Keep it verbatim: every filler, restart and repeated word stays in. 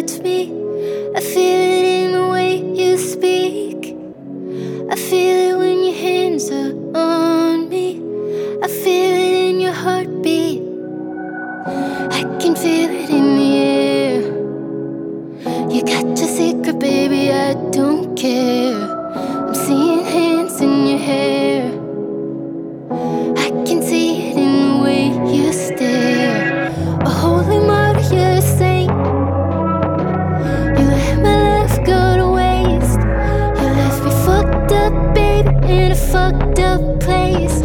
touch me. I feel it in the way you speak. I feel it when your hands are on me. I feel it in your heartbeat. I can feel it in the air. You got your secret, baby, I don't care. I'm seeing hands in your hair. I can see it in the way you stare. A holy mother, you're a saint. You let my life go to waste. You left me fucked up, baby, in a fucked up place.